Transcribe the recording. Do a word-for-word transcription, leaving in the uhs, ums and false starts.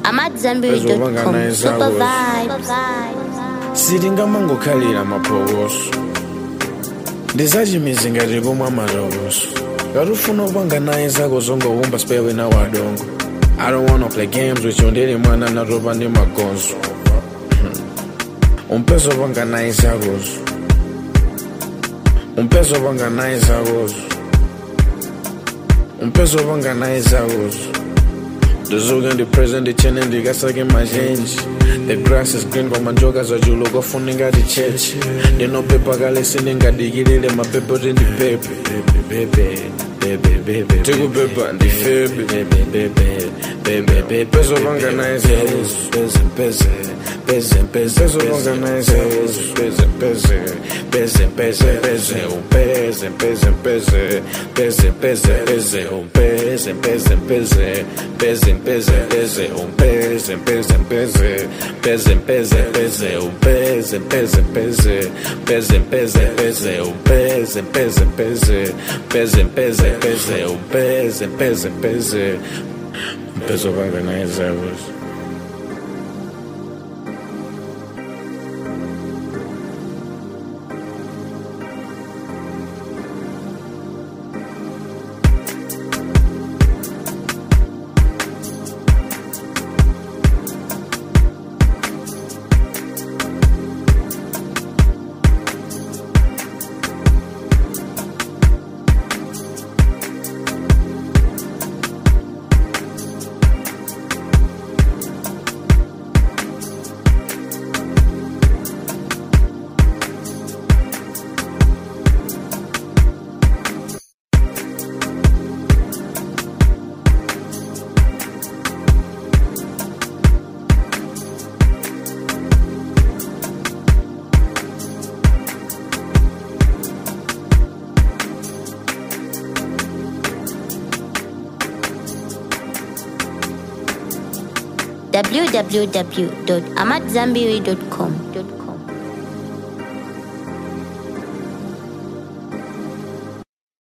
amat zambiri dot com. Super vibes. Siringa mango kalira mapogoso Desaji mizinga rigomwa marogoso Garufuna banga nae zago zongo wumba spewe na wadongo I don't wanna play games with you ndiri mwana na roba ni magonzo Umpeso banga nae zagozo Umpeso banga nae zagozo Umpeso banga nae zagozo The zug and the present, the chain and the gas again my change. The grass is green, but my joggers are you look off on the church. They no paper, got listening, got the giddy, my paper in the paper. Baby, baby, baby, baby. Take a paper and the baby, baby, baby, baby, baby. Peso organize, peso, peso, peso, peso, peso organize, peso, peso, peso, peso, peso, peso, peso, peso, peso, peso, peso, peso, peso, peso, peso. Pese, pese, pese, un pese, pese, pese, pese, pese, pese, un pese, pese, pese, pese, pese, pese, un pese, pese, pese, pese, pese, pese, un pese, pese, pese, un peso para ganar euros. w w w dot amat zambiri dot com.